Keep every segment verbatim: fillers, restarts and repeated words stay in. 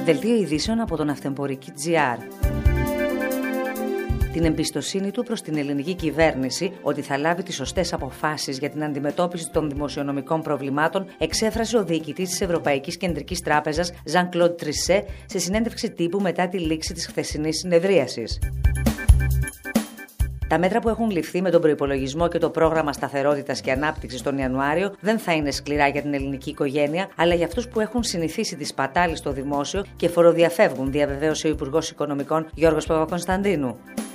Δελτίο ειδήσεων από τον Αυτεμπορική τζι αρ. Την εμπιστοσύνη του προς την ελληνική κυβέρνηση ότι θα λάβει τις σωστές αποφάσεις για την αντιμετώπιση των δημοσιονομικών προβλημάτων εξέφρασε ο διοικητής της Ευρωπαϊκής Κεντρικής Τράπεζας Jean-Claude Trichet σε συνέντευξη τύπου μετά τη λήξη της χθεσινής συνεδρίασης. Τα μέτρα που έχουν ληφθεί με τον προϋπολογισμό και το πρόγραμμα σταθερότητας και ανάπτυξης τον Ιανουάριο δεν θα είναι σκληρά για την ελληνική οικογένεια, αλλά για αυτούς που έχουν συνηθίσει τη σπατάλη στο δημόσιο και φοροδιαφεύγουν, διαβεβαίωσε ο Υπουργός Οικονομικών Γιώργος Παπακωνσταντίνου.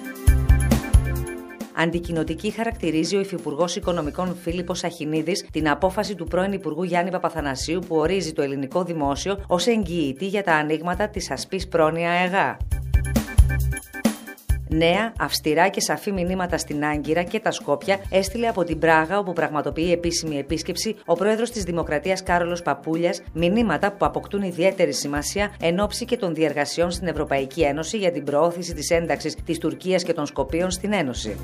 Αντικοινοτική χαρακτηρίζει ο Υφυπουργός Οικονομικών Φίλιππος Αχινίδης την απόφαση του πρώην Υπουργού Γιάννη Παπαθανασίου που ορίζει το ελληνικό δημόσιο ως εγγυητή για τα ανοίγματα της ασπής πρόνοια ΕΓΑ. Νέα, αυστηρά και σαφή μηνύματα στην Άγκυρα και τα Σκόπια έστειλε από την Πράγα, όπου πραγματοποιεί επίσημη επίσκεψη ο πρόεδρος της Δημοκρατίας Κάρολος Παπούλιας, μηνύματα που αποκτούν ιδιαίτερη σημασία εν ώψη και των διεργασιών στην Ευρωπαϊκή Ένωση για την προώθηση της ένταξης της Τουρκίας και των Σκοπίων στην Ένωση.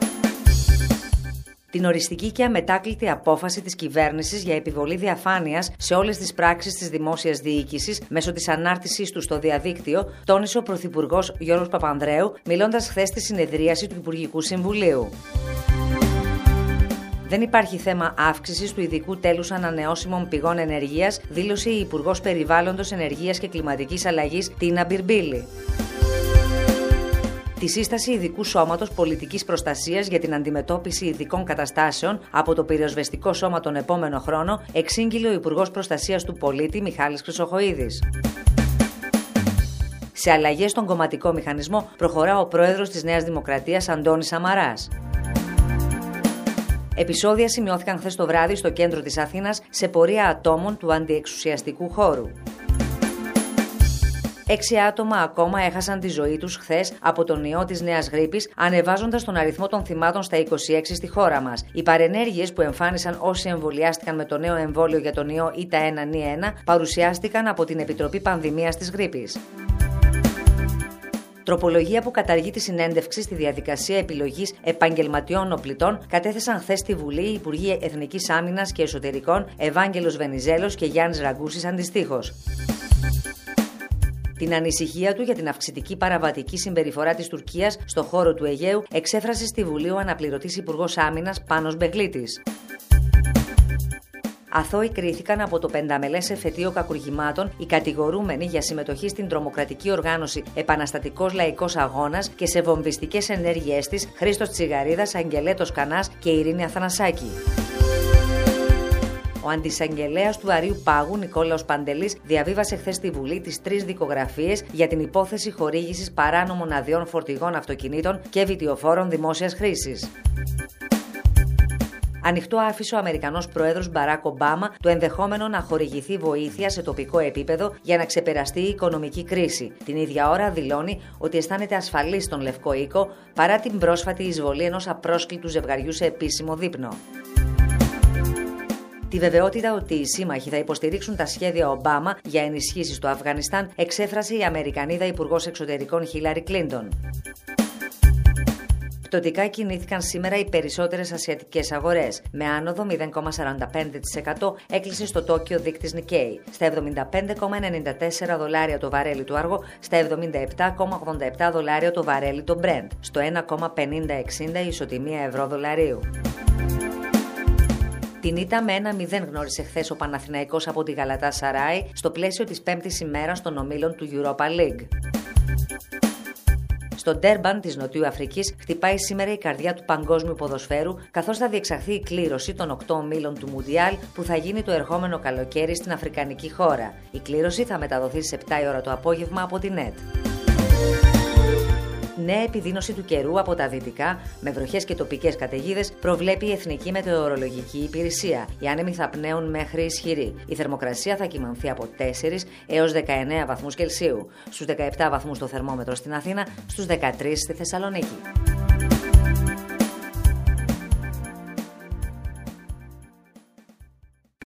Την οριστική και αμετάκλητη απόφαση της κυβέρνησης για επιβολή διαφάνειας σε όλες τις πράξεις της δημόσιας διοίκησης μέσω της ανάρτησής του στο διαδίκτυο, τόνισε ο Πρωθυπουργός Γιώργος Παπανδρέου, μιλώντας χθες στη συνεδρίαση του Υπουργικού Συμβουλίου. Δεν υπάρχει θέμα αύξησης του ειδικού τέλους ανανεώσιμων πηγών ενεργείας, δήλωσε η Υπουργός Περιβάλλοντος, Ενεργείας και Κλιματικής Αλλαγής Τίνα Μπιρμπίλη. Τη σύσταση ειδικού σώματος πολιτικής προστασίας για την αντιμετώπιση ειδικών καταστάσεων από το πυροσβεστικό σώμα τον επόμενο χρόνο εξήγηλε ο Υπουργός Προστασίας του Πολίτη Μιχάλης Χρυσοχοΐδης. Σε αλλαγές στον κομματικό μηχανισμό προχωρά ο πρόεδρος της Νέας Δημοκρατίας Αντώνης Σαμαράς. Επεισόδια σημειώθηκαν χθες το βράδυ στο κέντρο της Αθήνας σε πορεία ατόμων του αντιεξουσιαστικού χώρου. Έξι άτομα ακόμα έχασαν τη ζωή τους χθες από τον ιό της νέας γρίπης, ανεβάζοντας τον αριθμό των θυμάτων στα είκοσι έξι στη χώρα μας. Οι παρενέργειες που εμφάνισαν όσοι εμβολιάστηκαν με το νέο εμβόλιο για τον ιό ΙΤΑ ένα εν ένα παρουσιάστηκαν από την Επιτροπή Πανδημίας της Γρίπης. Τροπολογία που καταργεί τη συνέντευξη στη διαδικασία επιλογής επαγγελματιών οπλιτών κατέθεσαν χθες στη Βουλή οι Υπουργοί Εθνικής Άμυνας και Εσωτερικών Ευάγγελος Βενιζέλος και Γιάννης Ραγκούσης αντιστοίχως. Την ανησυχία του για την αυξητική παραβατική συμπεριφορά της Τουρκίας στο χώρο του Αιγαίου εξέφρασε στη Βουλή ο αναπληρωτής Υπουργός Άμυνας Πάνος Μπεγλίτης. Αθώοι κρίθηκαν από το πενταμελές εφετείο κακουργημάτων οι κατηγορούμενοι για συμμετοχή στην τρομοκρατική οργάνωση Επαναστατικός Λαϊκός Αγώνας και σε βομβιστικές ενέργειές της Χρήστος Τσιγαρίδας, Αγγελέτος Κανάς και Ειρήνη Αθανασάκη. Ο αντισαγγελέας του Αρείου Πάγου, Νικόλαος Παντελής, διαβίβασε χθες στη Βουλή τις τρεις δικογραφίες για την υπόθεση χορήγησης παράνομων αδειών φορτηγών αυτοκινήτων και βιτιοφόρων δημόσιας χρήσης. Ανοιχτό άφησε ο Αμερικανός πρόεδρος Μπαράκ Ομπάμα το ενδεχόμενο να χορηγηθεί βοήθεια σε τοπικό επίπεδο για να ξεπεραστεί η οικονομική κρίση. Την ίδια ώρα δηλώνει ότι αισθάνεται ασφαλής στον Λευκό Οίκο παρά την πρόσφατη εισβολή ενός απρόσκλητου ζευγαριού σε επίσημο δείπνο. Τη βεβαιότητα ότι οι σύμμαχοι θα υποστηρίξουν τα σχέδια Ομπάμα για ενισχύσεις στο Αφγανιστάν εξέφρασε η Αμερικανίδα Υπουργός Εξωτερικών Χίλαρη Κλίντον. Πτωτικά κινήθηκαν σήμερα οι περισσότερες ασιατικές αγορές. Με άνοδο μηδέν κόμμα σαράντα πέντε τοις εκατό έκλεισε στο Τόκιο δείκτης Nikkei. Στα εβδομήντα πέντε κόμμα ενενήντα τέσσερα δολάρια το βαρέλι του Άργο, στα εβδομήντα επτά κόμμα ογδόντα επτά δολάρια το βαρέλι το Brent, στο ένα κόμμα πενήντα εξήντα η ισοτιμία ευρώ δολαρίου. Την ήττα με ένα μηδέν γνώρισε χθες ο Παναθηναϊκός από τη Γαλατάσαράι στο πλαίσιο της πέμπτης ημέρας των ομίλων του Europa League. Στο Ντέρμπαν της Νοτιού Αφρικής χτυπάει σήμερα η καρδιά του παγκόσμιου ποδοσφαίρου, καθώς θα διεξαχθεί η κλήρωση των οκτώ ομίλων του Μουντιάλ που θα γίνει το ερχόμενο καλοκαίρι στην αφρικανική χώρα. Η κλήρωση θα μεταδοθεί στις επτά η ώρα το απόγευμα από την ΕΤ. Νέα επιδείνωση του καιρού από τα δυτικά, με βροχές και τοπικές καταιγίδες, προβλέπει η Εθνική Μετεωρολογική Υπηρεσία. Οι άνεμοι θα πνέουν μέχρι ισχυροί. Η θερμοκρασία θα κυμανθεί από τέσσερις έως δεκαεννέα βαθμούς Κελσίου. Στους δεκαεπτά βαθμούς το θερμόμετρο στην Αθήνα, στους δεκατρείς στη Θεσσαλονίκη.